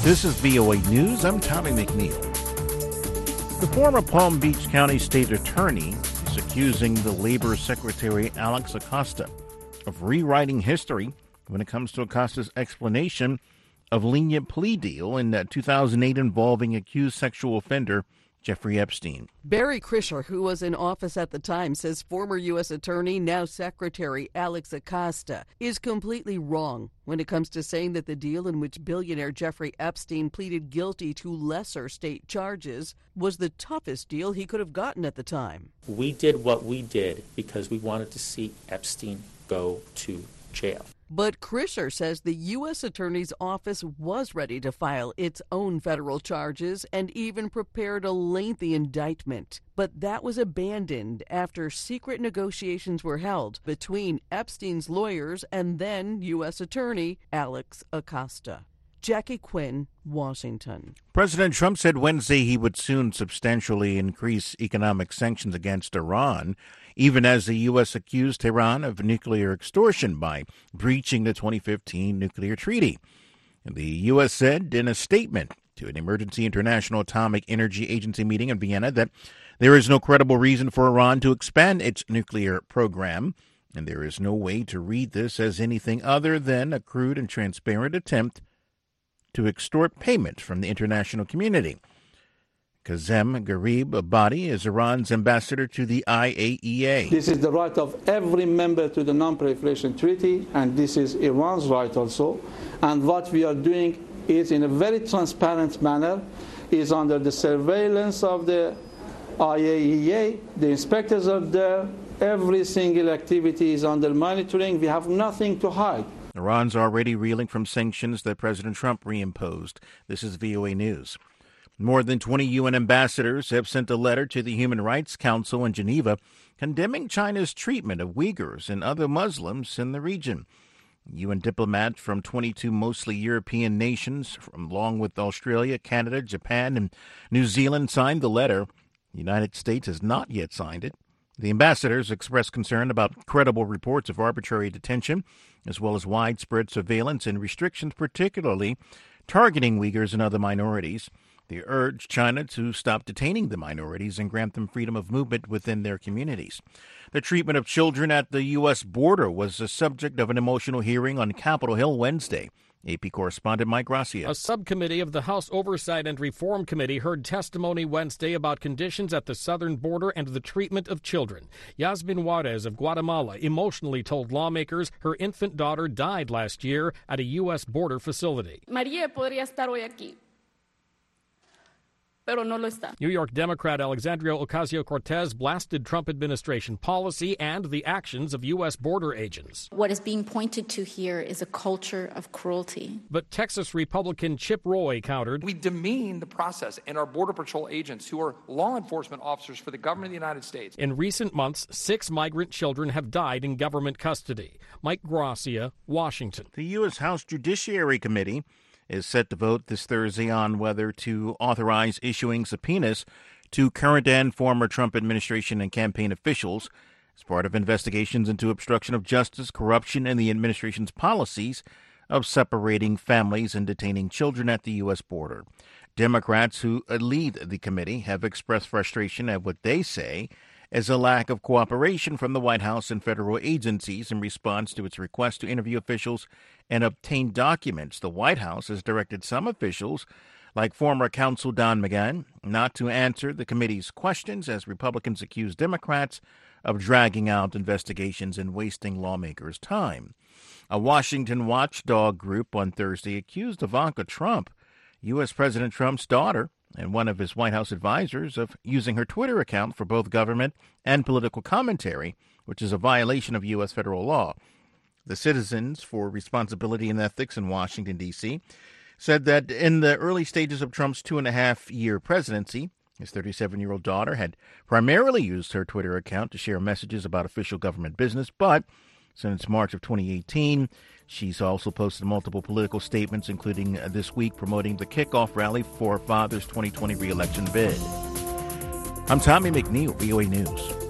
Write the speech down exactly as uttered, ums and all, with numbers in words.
This is V O A News. I'm Tommy McNeil. The former Palm Beach County State Attorney is accusing the Labor Secretary Alex Acosta of rewriting history when it comes to Acosta's explanation of lenient plea deal in two thousand eight involving accused sexual offender Jeffrey Epstein. Barry Krischer, who was in office at the time, says former U S Attorney, now Secretary Alex Acosta, is completely wrong when it comes to saying that the deal in which billionaire Jeffrey Epstein pleaded guilty to lesser state charges was the toughest deal he could have gotten at the time. We did what we did because we wanted to see Epstein go to jail. But Krischer says the U S Attorney's Office was ready to file its own federal charges and even prepared a lengthy indictment. But that was abandoned after secret negotiations were held between Epstein's lawyers and then U S Attorney Alex Acosta. Jackie Quinn, Washington. President Trump said Wednesday he would soon substantially increase economic sanctions against Iran, even as the U S accused Tehran of nuclear extortion by breaching the twenty fifteen nuclear treaty. The U S said in a statement to an emergency International Atomic Energy Agency meeting in Vienna that there is no credible reason for Iran to expand its nuclear program, and there is no way to read this as anything other than a crude and transparent attempt to extort payment from the international community. Kazem Garib Abadi is Iran's ambassador to the I A E A. This is the right of every member to the Non-Proliferation Treaty, and this is Iran's right also. And what we are doing is, in a very transparent manner, is under the surveillance of the I A E A. The inspectors are there. Every single activity is under monitoring. We have nothing to hide. Iran's already reeling from sanctions that President Trump reimposed. This is V O A News. More than twenty U N ambassadors have sent a letter to the Human Rights Council in Geneva condemning China's treatment of Uyghurs and other Muslims in the region. U N diplomats from twenty-two mostly European nations, along with Australia, Canada, Japan, and New Zealand, signed the letter. The United States has not yet signed it. The ambassadors expressed concern about credible reports of arbitrary detention, as well as widespread surveillance and restrictions, particularly targeting Uyghurs and other minorities. They urged China to stop detaining the minorities and grant them freedom of movement within their communities. The treatment of children at the U S border was the subject of an emotional hearing on Capitol Hill Wednesday. A P correspondent Mike Gracia. A subcommittee of the House Oversight and Reform Committee heard testimony Wednesday about conditions at the southern border and the treatment of children. Yasmin Juarez of Guatemala emotionally told lawmakers her infant daughter died last year at a U S border facility. María podría estar hoy aquí. Pero no lo está. New York Democrat Alexandria Ocasio-Cortez blasted Trump administration policy and the actions of U S border agents. What is being pointed to here is a culture of cruelty. But Texas Republican Chip Roy countered, we demean the process and our Border Patrol agents who are law enforcement officers for the government of the United States. In recent months, six migrant children have died in government custody. Mike Gracia, Washington. The U S House Judiciary Committee is set to vote this Thursday on whether to authorize issuing subpoenas to current and former Trump administration and campaign officials as part of investigations into obstruction of justice, corruption, and the administration's policies of separating families and detaining children at the U S border. Democrats who lead the committee have expressed frustration at what they say is a lack of cooperation from the White House and federal agencies in response to its request to interview officials and obtain documents. The White House has directed some officials, like former counsel Don McGahn, not to answer the committee's questions as Republicans accuse Democrats of dragging out investigations and wasting lawmakers' time. A Washington watchdog group on Thursday accused Ivanka Trump, U S President Trump's daughter, and one of his White House advisors, of using her Twitter account for both government and political commentary, which is a violation of U S federal law. The Citizens for Responsibility and Ethics in Washington, D C, said that in the early stages of Trump's two-and-a-half-year presidency, his thirty-seven-year-old daughter had primarily used her Twitter account to share messages about official government business, but since March of twenty eighteen, she's also posted multiple political statements, including this week promoting the kickoff rally for Father's twenty twenty re-election bid. I'm Tommy McNeil, V O A News.